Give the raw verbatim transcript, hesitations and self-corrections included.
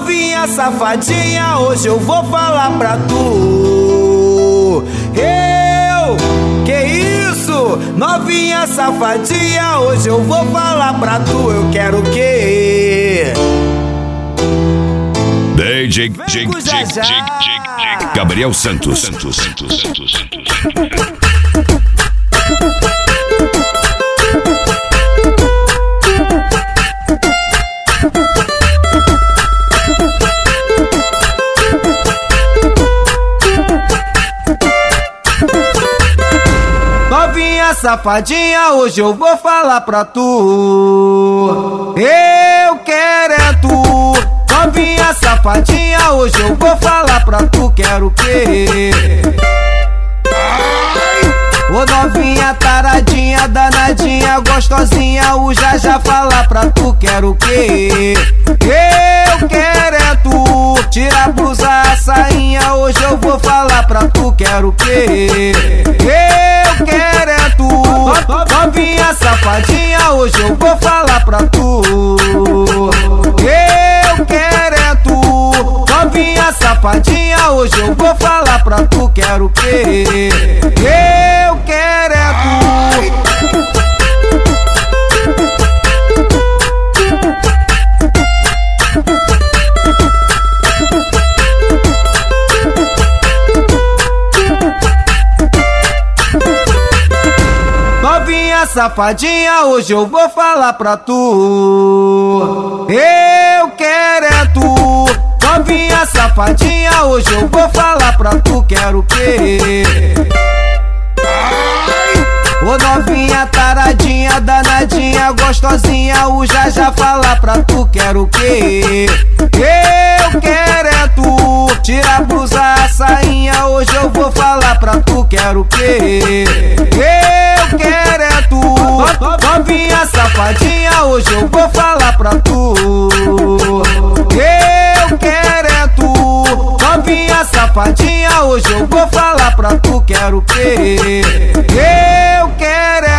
Novinha safadinha, hoje eu vou falar pra tu. Eu, que isso? Novinha safadinha, hoje eu vou falar pra tu. Eu quero o quê? D J Gabriel Santos. Santos, Santos, Santos, Santos. Novinha safadinha, hoje eu vou falar pra tu. Eu quero é tu. Novinha safadinha, hoje eu vou falar pra tu. Quero o quê? Ô novinha taradinha, danadinha, gostosinha, o já já falar pra tu. Quero o quê? Eu quero é tu. Tira a blusa, a sainha, hoje eu vou falar pra tu. Quero o quê? Eu quero é tu. Novinha safadinha, hoje eu vou falar pra tu. Eu quero é tu. Novinha safadinha, hoje eu vou falar pra tu. Quero o quê? Eu quero é tu. Novinha safadinha, hoje eu vou falar pra tu. Eu quero é tu. Novinha safadinha, hoje eu vou falar pra tu. Quero o quê? Ô novinha taradinha, danadinha, gostosinha, o já já falar pra tu. Quero o quê? Eu quero é tu. Tira a blusa, a sainha, hoje eu vou falar pra tu. Quero o quê? Eu quero é tu. Novinha safadinha, hoje eu vou falar pra tu. Eu quero é tu. Novinha safadinha, hoje eu vou falar pra tu. Quero o quê? Eu quero é